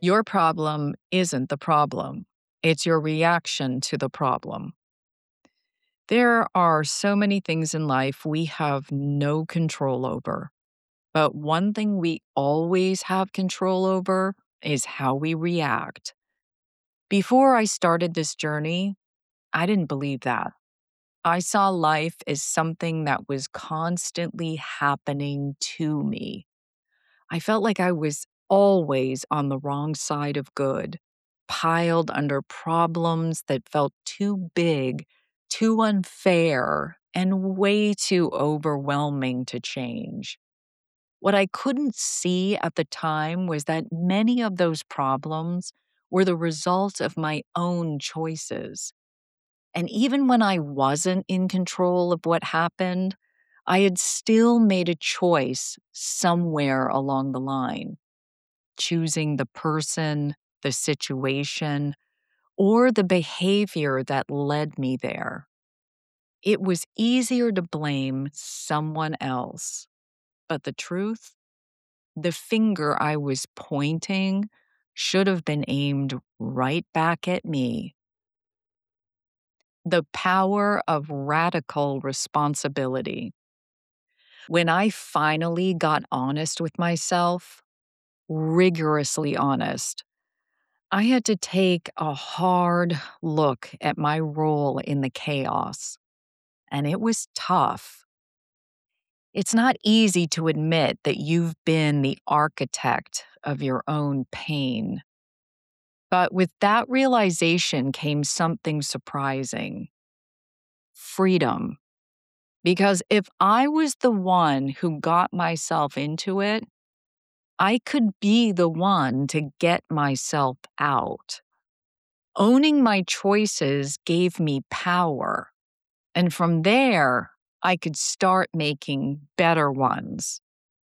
Your problem isn't the problem, it's your reaction to the problem. There are so many things in life we have no control over, but one thing we always have control over is how we react. Before I started this journey, I didn't believe that. I saw life as something that was constantly happening to me. I felt like I was always on the wrong side of good, piled under problems that felt too big, too unfair, and way too overwhelming to change. What I couldn't see at the time was that many of those problems were the result of my own choices. And even when I wasn't in control of what happened, I had still made a choice somewhere along the line, choosing the person, the situation, or the behavior that led me there. It was easier to blame someone else. But the truth, the finger I was pointing should have been aimed right back at me. The power of radical responsibility. When I finally got honest with myself, rigorously honest, I had to take a hard look at my role in the chaos, and it was tough. It's not easy to admit that you've been the architect of your own pain. But with that realization came something surprising: freedom. Because if I was the one who got myself into it, I could be the one to get myself out. Owning my choices gave me power. And from there, I could start making better ones.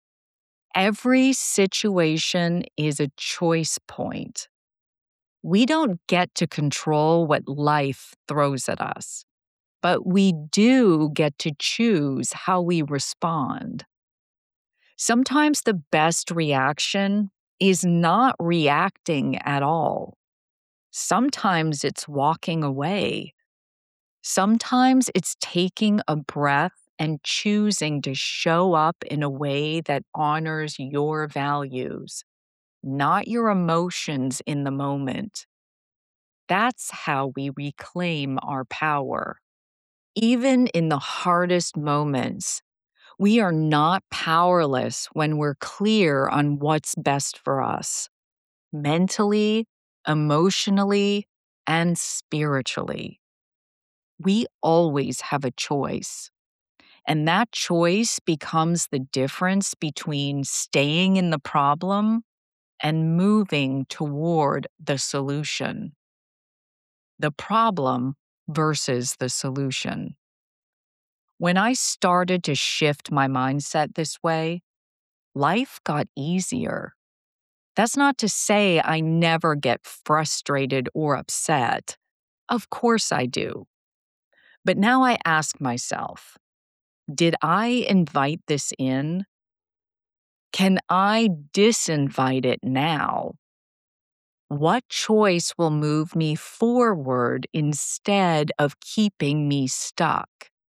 Every situation is a choice point. We don't get to control what life throws at us, but we do get to choose how we respond. Sometimes the best reaction is not reacting at all. Sometimes it's walking away. Sometimes it's taking a breath and choosing to show up in a way that honors your values, not your emotions in the moment. That's how we reclaim our power. Even in the hardest moments, we are not powerless when we're clear on what's best for us, mentally, emotionally, and spiritually. We always have a choice. And that choice becomes the difference between staying in the problem and moving toward the solution. The problem versus the solution. When I started to shift my mindset this way, life got easier. That's not to say I never get frustrated or upset. Of course I do. But now I ask myself, did I invite this in? Can I disinvite it now? What choice will move me forward instead of keeping me stuck?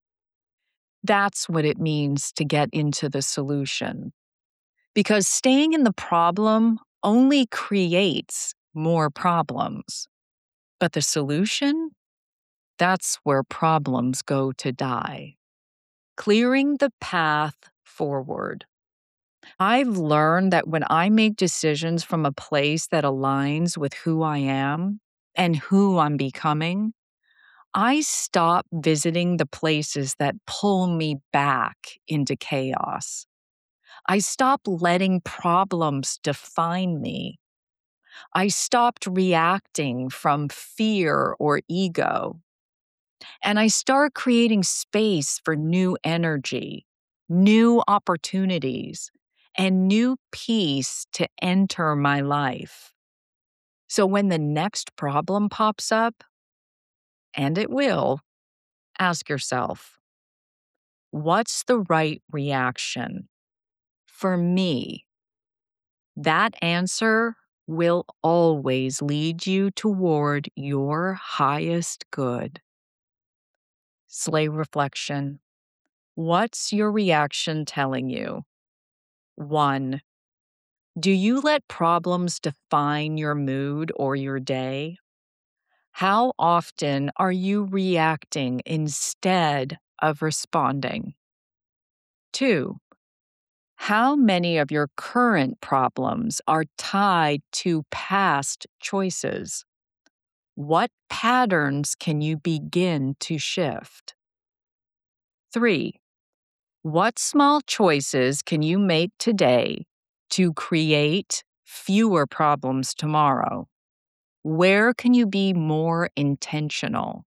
That's what it means to get into the solution. Because staying in the problem only creates more problems. But the solution? That's where problems go to die. Clearing the path forward. I've learned that when I make decisions from a place that aligns with who I am and who I'm becoming, I stop visiting the places that pull me back into chaos. I stopped letting problems define me. I stopped reacting from fear or ego. And I start creating space for new energy, new opportunities, and new peace to enter my life. So when the next problem pops up, and it will, ask yourself, what's the right reaction? For me, that answer will always lead you toward your highest good. Slay reflection. What's your reaction telling you? 1. Do you let problems define your mood or your day? How often are you reacting instead of responding? 2. How many of your current problems are tied to past choices? What patterns can you begin to shift? 3. What small choices can you make today to create fewer problems tomorrow? Where can you be more intentional?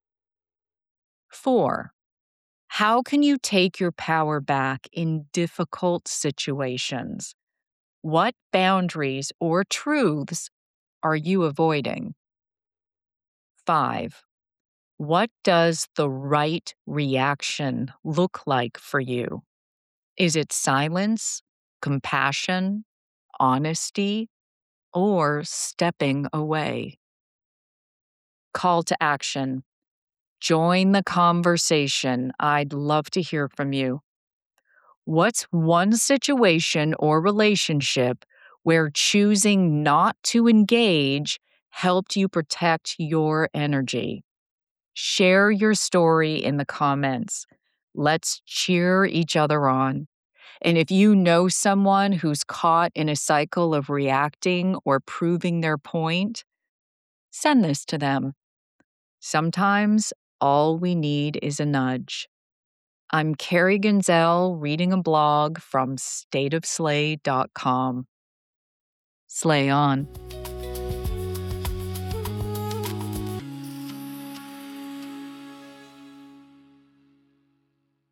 4. How can you take your power back in difficult situations? What boundaries or truths are you avoiding? 5. What does the right reaction look like for you? Is it silence, compassion, honesty, or stepping away? Call to action. Join the conversation. I'd love to hear from you. What's one situation or relationship where choosing not to engage helped you protect your energy? Share your story in the comments. Let's cheer each other on. And if you know someone who's caught in a cycle of reacting or proving their point, send this to them. Sometimes all we need is a nudge. I'm Carrie Genzel reading a blog from stateofslay.com. Slay on.